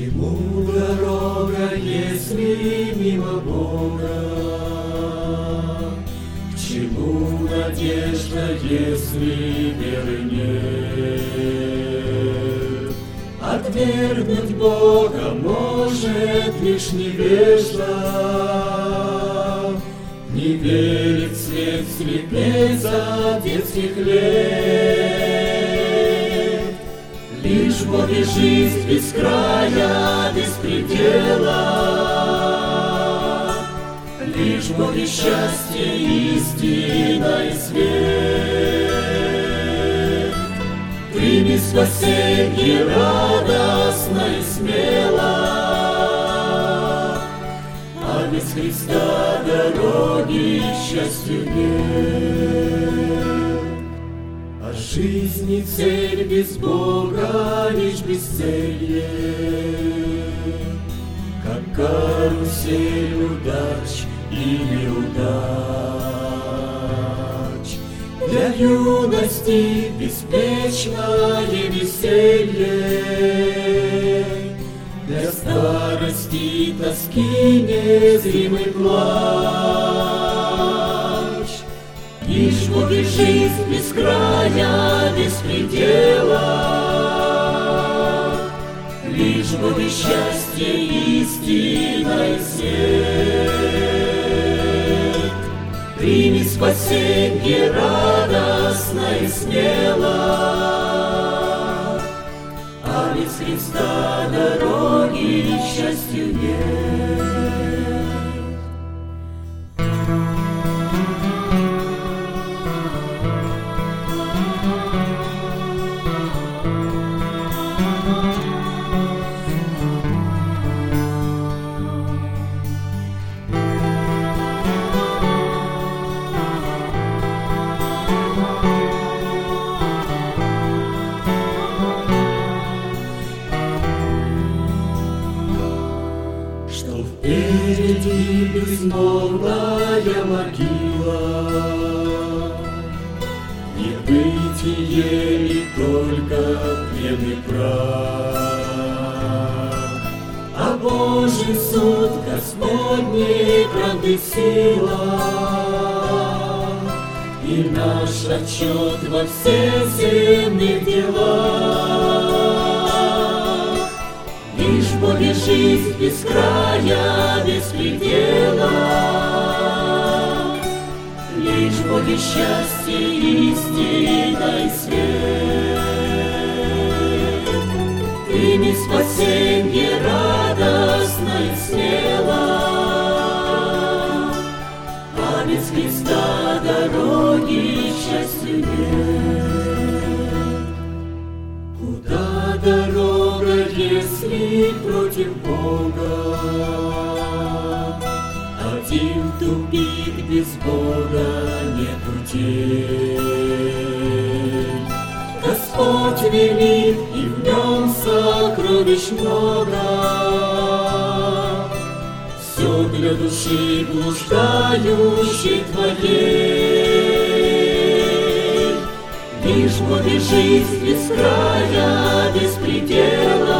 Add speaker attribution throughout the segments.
Speaker 1: чему дорога, если мимо Бога? К чему надежда, если веры нет? Отвергнуть Бога может лишь невежда, не верит в свет слепец от детских лет. Лишь в Боге жизнь без края, без предела, лишь в Боге счастье, истина и свет. Прими спасенье радостно и смело, а без Христа дороги к счастью нет. А жизни цель без Бога лишь бесцелье, как карусель удач и неудач. Для юности беспечное веселье, для старости тоски незримый плач. Лишь в Боге жизнь без края, без предела, лишь в Боге счастье, истина и свет. Прими спасенье радостно и смело, а без Христа дороги к счастью нет. Впереди безмолвная могила, небытие и только пленный прах. А Божий суд, Господней правды сила, и наш отчет во всех земных делах. Лишь в Боге жизнь без края, без предела, лишь в Боге счастье, истина и свет. Прими спасенье радостно и смело, а без Христа дороги к счастью нет. Куда дорога, если против Бога? Один тупик, без Бога нет путей. Господь велик, и в нем сокровищ много, все для души блуждающей твоей. Лишь в Боге жизнь без края, без предела,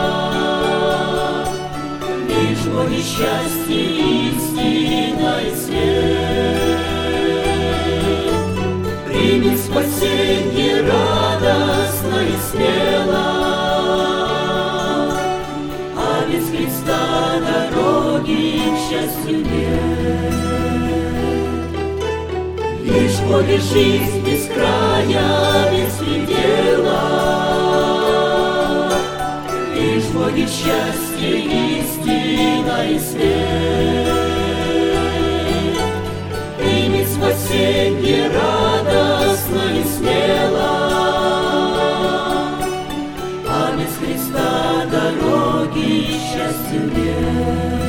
Speaker 1: лишь в Боге счастье, истина и свет. Прими спасенье радостно и смело, а без Христа дороги к счастью нет. Лишь в Боге жизнь без края, без предела, лишь в Боге счастье, истина и свет. Прими спасенье радостно и смело, а без Христа дороги к счастью нет.